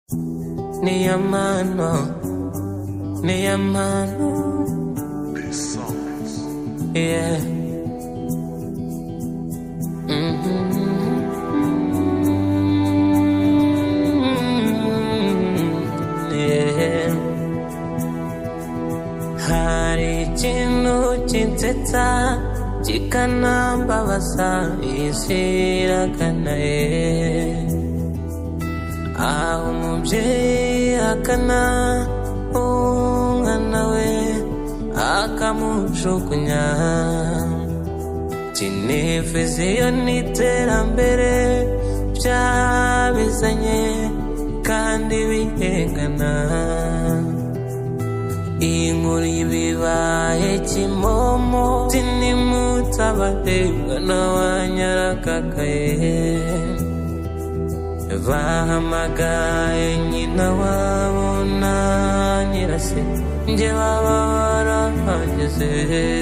ni amano, ni amano. Yeah. Yeah. Hari ikintu kinsetsa kikanambabaza isi iragana aho umubyeyi akana umwana we akamujugunya sinifuza iyo n'iterambere byabizanye kandi bihengana inkuru y'ibibaye kimomo sinimutabareba n'abanyarakakaye bahamagaye nyina wabo na nyirase njye baba barahageze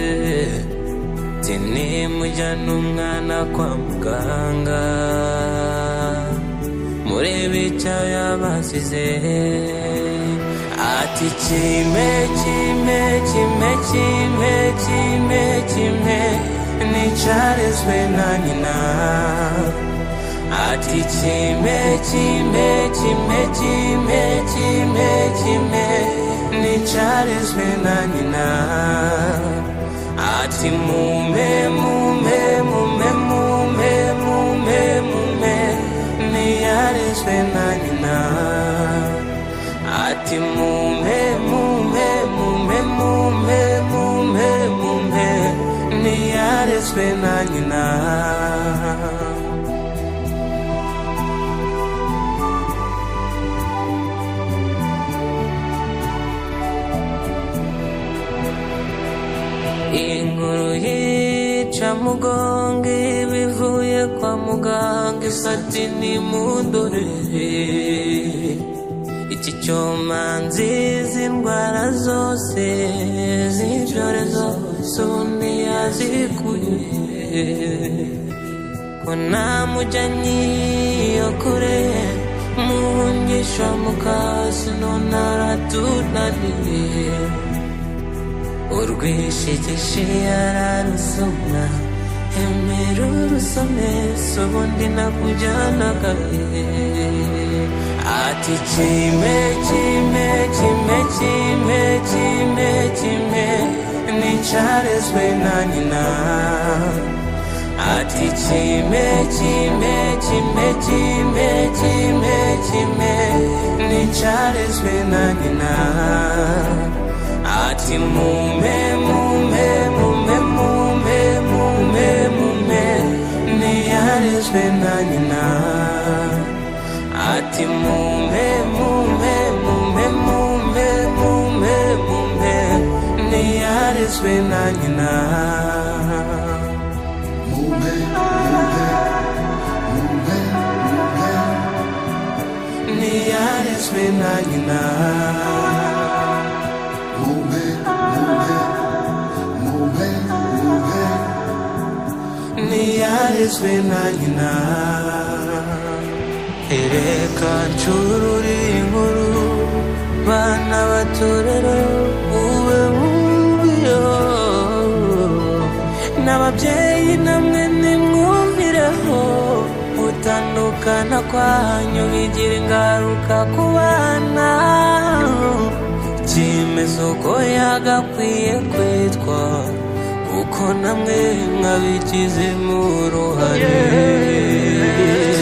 sinimujyana umwana kwa muganga murebe icyo yabasize ati kime kime kime kime kime kime nicarezwe na nyina ati kime kime kime kime kime kime nicarezwe na nyina ati mume mume mume mume mume mume niyarezwe na nyina ati mume mume mume mume mume mume niyarezwe na nyina inkuru yica mugongo bivuye kwa muganga isati nimundorere iki cyoma nziza indwara zose z'ibyorezo z'ubundi yazikuye ko namujyanye iyo kure muhungisha mukasi none aratunaniye urwishigishe yararusoma emera urusome s'ubundi nakujyanaga ati kime kime kime kime kime kime nicarezwe na nyina ati kime kime kime kime kime kime nicarezwe na nyina ati mume mume mume mume mume mume niyarezwe na nyina ati mume mume mume mume mume mume niyarezwe na nyina mume mume mume niyarezwe na nyina niyarezwe na nyina ereka ncurura inkuru bana batorero ube bubiyo n'ababyeyi namwe nimwumvireho gutandukana kwanyu bigira ingaruka ku bana kimeze uko yagakwiye kwitwa kuko namwe mwabigizemo uruhare